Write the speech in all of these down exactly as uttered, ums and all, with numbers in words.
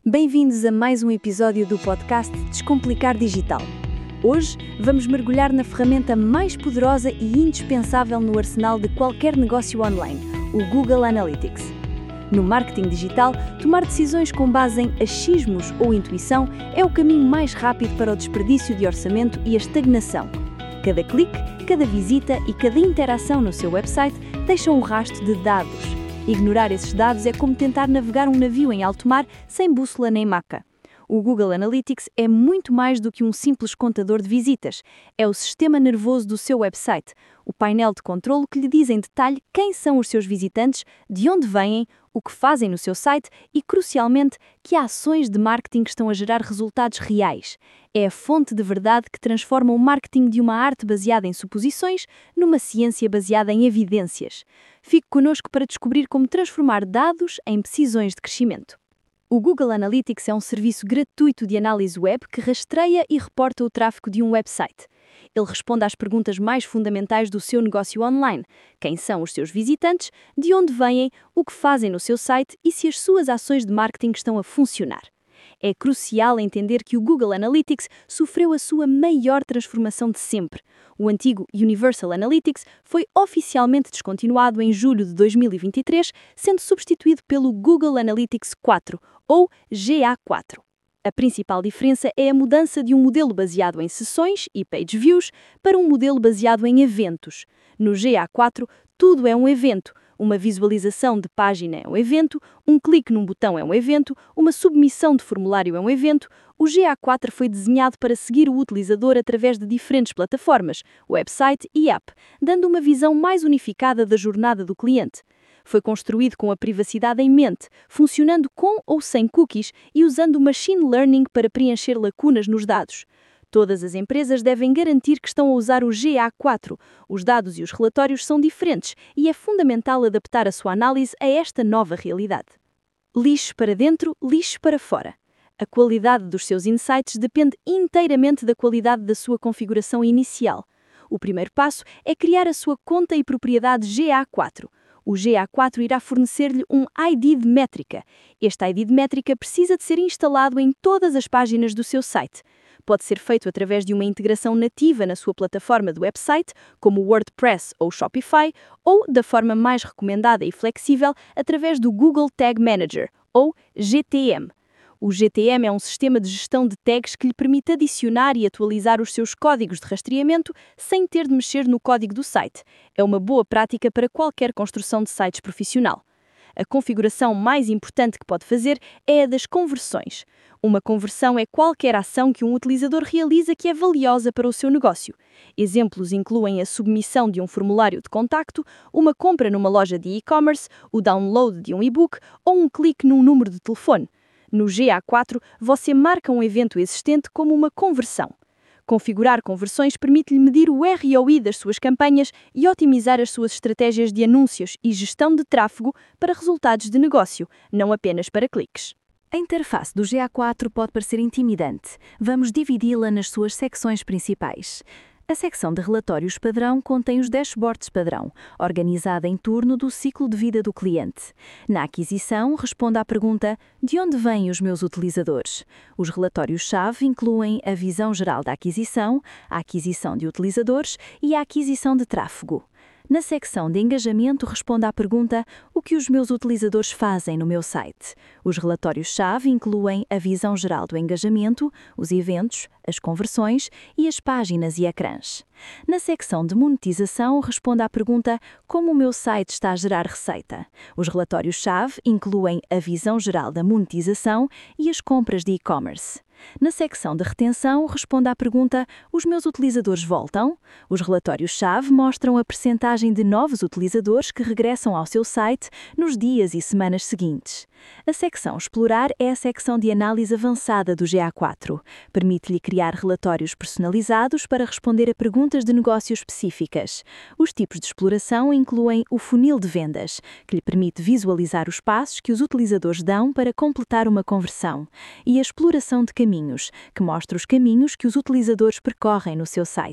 Bem-vindos a mais um episódio do podcast Descomplicar Digital. Hoje vamos mergulhar na ferramenta mais poderosa e indispensável no arsenal de qualquer negócio online, o Google Analytics. No marketing digital, tomar decisões com base em achismos ou intuição é o caminho mais rápido para o desperdício de orçamento e a estagnação. Cada clique, cada visita e cada interação no seu website deixam um rastro de dados. Ignorar esses dados é como tentar navegar um navio em alto mar sem bússola nem maca. O Google Analytics é muito mais do que um simples contador de visitas. É o sistema nervoso do seu website, o painel de controlo que lhe diz em detalhe quem são os seus visitantes, de onde vêm, o que fazem no seu site e, crucialmente, que ações de marketing estão a gerar resultados reais. É a fonte de verdade que transforma o marketing de uma arte baseada em suposições numa ciência baseada em evidências. Fique connosco para descobrir como transformar dados em decisões de crescimento. O Google Analytics é um serviço gratuito de análise web que rastreia e reporta o tráfego de um website. Ele responde às perguntas mais fundamentais do seu negócio online: quem são os seus visitantes, de onde vêm, o que fazem no seu site e se as suas ações de marketing estão a funcionar. É crucial entender que o Google Analytics sofreu a sua maior transformação de sempre. O antigo Universal Analytics foi oficialmente descontinuado em julho de dois mil e vinte e três, sendo substituído pelo Google Analytics quatro, ou G A quatro. A principal diferença é a mudança de um modelo baseado em sessões e page views para um modelo baseado em eventos. No G A quatro, tudo é um evento. Uma visualização de página é um evento, um clique num botão é um evento, uma submissão de formulário é um evento. O G A quatro foi desenhado para seguir o utilizador através de diferentes plataformas, website e app, dando uma visão mais unificada da jornada do cliente. Foi construído com a privacidade em mente, funcionando com ou sem cookies e usando machine learning para preencher lacunas nos dados. Todas as empresas devem garantir que estão a usar o G A quatro. Os dados e os relatórios são diferentes e é fundamental adaptar a sua análise a esta nova realidade. Lixo para dentro, lixo para fora. A qualidade dos seus insights depende inteiramente da qualidade da sua configuração inicial. O primeiro passo é criar a sua conta e propriedade G A quatro. O G A quatro irá fornecer-lhe um I D de métrica. Este I D de métrica precisa de ser instalado em todas as páginas do seu site. Pode ser feito através de uma integração nativa na sua plataforma do website, como WordPress ou Shopify, ou, da forma mais recomendada e flexível, através do Google Tag Manager, ou G T M. O G T M é um sistema de gestão de tags que lhe permite adicionar e atualizar os seus códigos de rastreamento sem ter de mexer no código do site. É uma boa prática para qualquer construção de sites profissional. A configuração mais importante que pode fazer é a das conversões. Uma conversão é qualquer ação que um utilizador realiza que é valiosa para o seu negócio. Exemplos incluem a submissão de um formulário de contacto, uma compra numa loja de e-commerce, o download de um e-book ou um clique num número de telefone. No G A quatro, você marca um evento existente como uma conversão. Configurar conversões permite-lhe medir o R O I das suas campanhas e otimizar as suas estratégias de anúncios e gestão de tráfego para resultados de negócio, não apenas para cliques. A interface do G A quatro pode parecer intimidante. Vamos dividi-la nas suas secções principais. A secção de relatórios padrão contém os dashboards padrão, organizada em torno do ciclo de vida do cliente. Na aquisição, responda à pergunta: de onde vêm os meus utilizadores? Os relatórios-chave incluem a visão geral da aquisição, a aquisição de utilizadores e a aquisição de tráfego. Na secção de engajamento, responda à pergunta: o que os meus utilizadores fazem no meu site? Os relatórios-chave incluem a visão geral do engajamento, os eventos, as conversões e as páginas e ecrãs. Na secção de monetização, responda à pergunta: como o meu site está a gerar receita? Os relatórios-chave incluem a visão geral da monetização e as compras de e-commerce. Na secção de retenção, responda à pergunta: os meus utilizadores voltam? Os relatórios-chave mostram a percentagem de novos utilizadores que regressam ao seu site nos dias e semanas seguintes. A secção Explorar é a secção de análise avançada do G A quatro. Permite-lhe criar relatórios personalizados para responder a perguntas de negócio específicas. Os tipos de exploração incluem o funil de vendas, que lhe permite visualizar os passos que os utilizadores dão para completar uma conversão, e a exploração de caminhos, que mostra os caminhos que os utilizadores percorrem no seu site.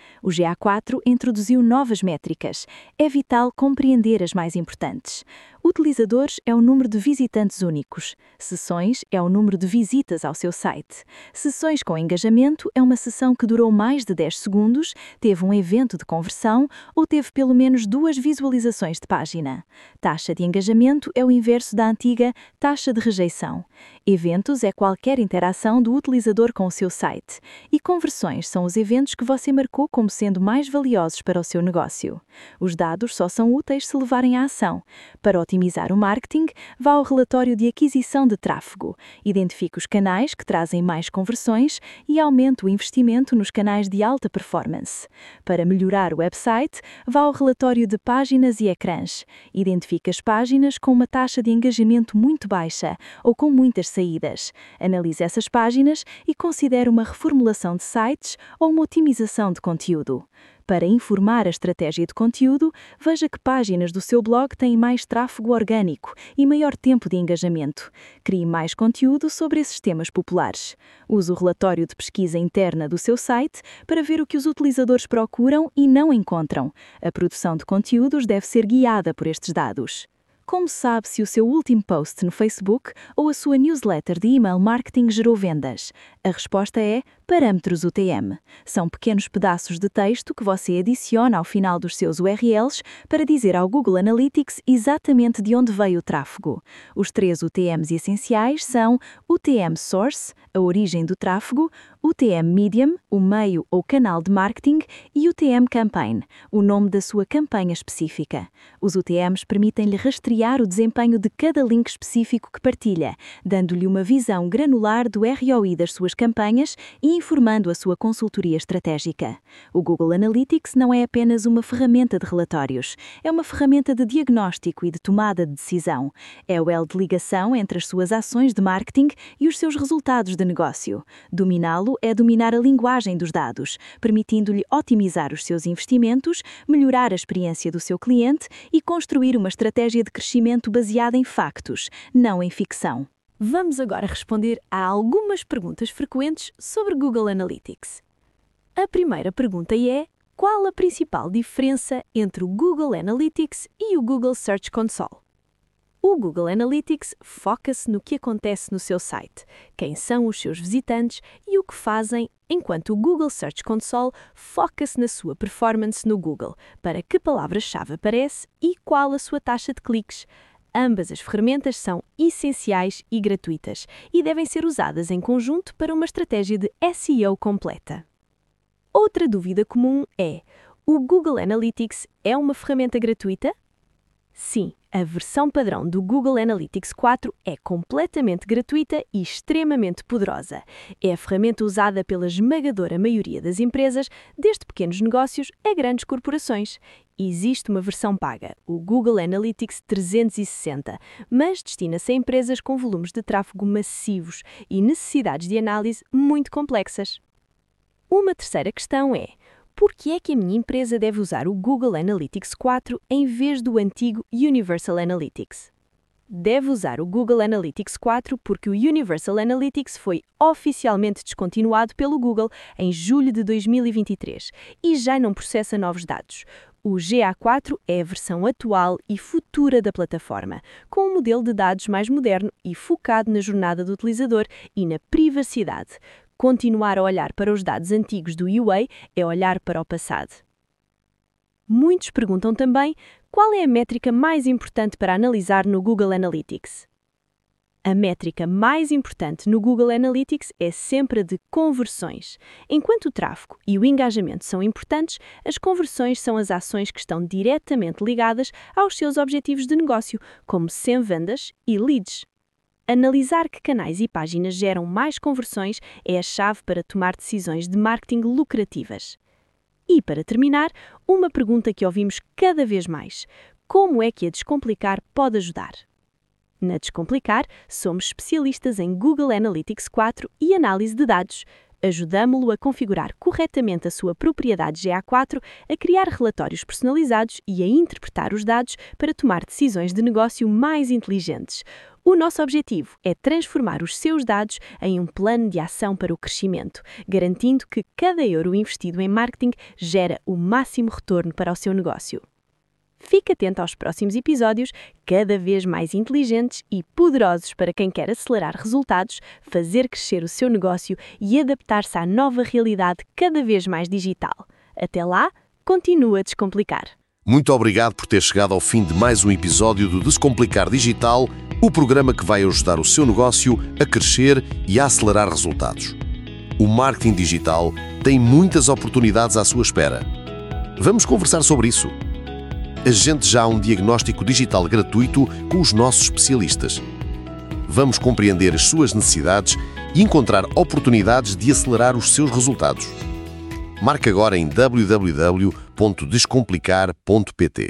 O G A quatro introduziu novas métricas. É vital compreender as mais importantes. Utilizadores é o número de visitantes únicos. Sessões é o número de visitas ao seu site. Sessões com engajamento é uma sessão que durou mais de dez segundos, teve um evento de conversão ou teve pelo menos duas visualizações de página. Taxa de engajamento é o inverso da antiga taxa de rejeição. Eventos é qualquer interação do utilizador com o seu site. E conversões são os eventos que você marcou como sendo mais valiosos para o seu negócio. Os dados só são úteis se levarem à ação. Para otimizar o marketing, vá ao relatório de aquisição de tráfego. Identifique os canais que trazem mais conversões e aumente o investimento nos canais de alta performance. Para melhorar o website, vá ao relatório de páginas e ecrãs. Identifique as páginas com uma taxa de engajamento muito baixa ou com muitas saídas. Analise essas páginas e considere uma reformulação de sites ou uma otimização de conteúdo. Para informar a estratégia de conteúdo, veja que páginas do seu blog têm mais tráfego orgânico e maior tempo de engajamento. Crie mais conteúdo sobre esses temas populares. Use o relatório de pesquisa interna do seu site para ver o que os utilizadores procuram e não encontram. A produção de conteúdos deve ser guiada por estes dados. Como sabe se o seu último post no Facebook ou a sua newsletter de email marketing gerou vendas? A resposta é parâmetros U T M. São pequenos pedaços de texto que você adiciona ao final dos seus U R Ls para dizer ao Google Analytics exatamente de onde veio o tráfego. Os três U T Ms essenciais são U T M Source, a origem do tráfego, U T M Medium, o meio ou canal de marketing, e U T M Campaign, o nome da sua campanha específica. Os U T Ms permitem-lhe rastrear o desempenho de cada link específico que partilha, dando-lhe uma visão granular do R O I das suas campanhas e informando a sua consultoria estratégica. O Google Analytics não é apenas uma ferramenta de relatórios, é uma ferramenta de diagnóstico e de tomada de decisão. É o elo de ligação entre as suas ações de marketing e os seus resultados de negócio. Dominá-lo é dominar a linguagem dos dados, permitindo-lhe otimizar os seus investimentos, melhorar a experiência do seu cliente e construir uma estratégia de crescimento baseada em factos, não em ficção. Vamos agora responder a algumas perguntas frequentes sobre Google Analytics. A primeira pergunta é: qual a principal diferença entre o Google Analytics e o Google Search Console? O Google Analytics foca-se no que acontece no seu site, quem são os seus visitantes e o que fazem, enquanto o Google Search Console foca-se na sua performance no Google, para que palavra-chave aparece e qual a sua taxa de cliques. Ambas as ferramentas são essenciais e gratuitas e devem ser usadas em conjunto para uma estratégia de S E O completa. Outra dúvida comum é: o Google Analytics é uma ferramenta gratuita? Sim, a versão padrão do Google Analytics quatro é completamente gratuita e extremamente poderosa. É a ferramenta usada pela esmagadora maioria das empresas, desde pequenos negócios a grandes corporações. Existe uma versão paga, o Google Analytics trezentos e sessenta, mas destina-se a empresas com volumes de tráfego massivos e necessidades de análise muito complexas. Uma terceira questão é: por que é que a minha empresa deve usar o Google Analytics quatro em vez do antigo Universal Analytics? Deve usar o Google Analytics quatro porque o Universal Analytics foi oficialmente descontinuado pelo Google em julho de dois mil e vinte e três e já não processa novos dados. O G A quatro é a versão atual e futura da plataforma, com um modelo de dados mais moderno e focado na jornada do utilizador e na privacidade. Continuar a olhar para os dados antigos do U A é olhar para o passado. Muitos perguntam também qual é a métrica mais importante para analisar no Google Analytics. A métrica mais importante no Google Analytics é sempre a de conversões. Enquanto o tráfego e o engajamento são importantes, as conversões são as ações que estão diretamente ligadas aos seus objetivos de negócio, como S E M vendas e leads. Analisar que canais e páginas geram mais conversões é a chave para tomar decisões de marketing lucrativas. E, para terminar, uma pergunta que ouvimos cada vez mais: como é que a Descomplicar pode ajudar? Na Descomplicar, somos especialistas em Google Analytics quatro e análise de dados. Ajudamo-lo a configurar corretamente a sua propriedade G A quatro, a criar relatórios personalizados e a interpretar os dados para tomar decisões de negócio mais inteligentes. O nosso objetivo é transformar os seus dados em um plano de ação para o crescimento, garantindo que cada euro investido em marketing gera o máximo retorno para o seu negócio. Fique atento aos próximos episódios, cada vez mais inteligentes e poderosos para quem quer acelerar resultados, fazer crescer o seu negócio e adaptar-se à nova realidade cada vez mais digital. Até lá, continua a descomplicar. Muito obrigado por ter chegado ao fim de mais um episódio do Descomplicar Digital, o programa que vai ajudar o seu negócio a crescer e a acelerar resultados. O marketing digital tem muitas oportunidades à sua espera. Vamos conversar sobre isso. Agende já um diagnóstico digital gratuito com os nossos especialistas. Vamos compreender as suas necessidades e encontrar oportunidades de acelerar os seus resultados. Marque agora em w w w ponto descomplicar ponto p t.